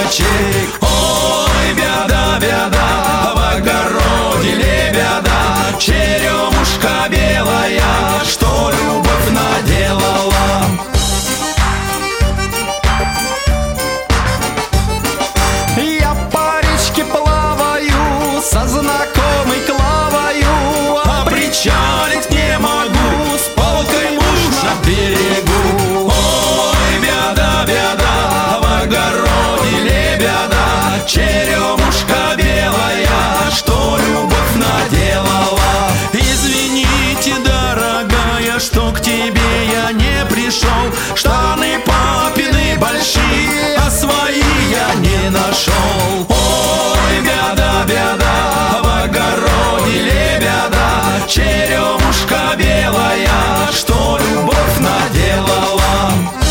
девочек. Ой, беда, беда, в огороде лебеда, черемушка белая, что любовь наделала. Я по речке плаваю, со знакомой Клавою, а причалить не могу, с палкой муж на берегу. Ой, беда, беда, в огороде лебеда, черемушка белая, что любовь наделала. Извините, дорогая, что к тебе я не пришел, штаны папины большие, а свои я не нашел. Ой, беда, беда, в огороде лебеда, черемушка белая, что любовь наделала.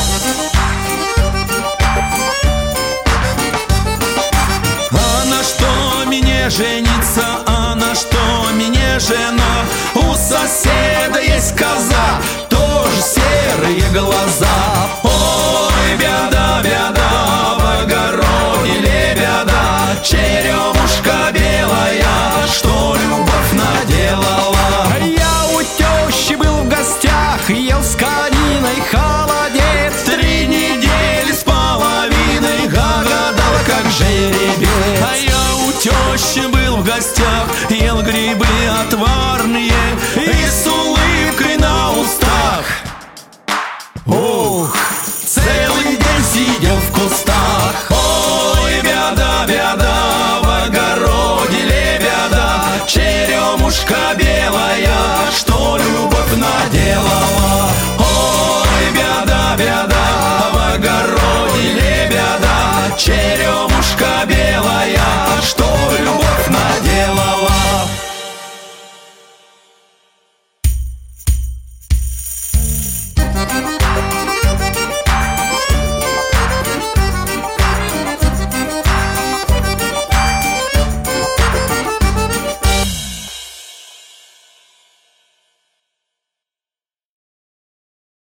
А на что мне жениться, а на что мне жена? У соседа есть коза, тоже серые глаза. Ой, беда, беда, в огороде лебеда, черемушка белая, что любовь наделала. Я у тещи был в гостях, ел с кониной холодец, 3 недели с половиной, гадала как жеребец. А я у тещи был в гостях, ел грибы отвар.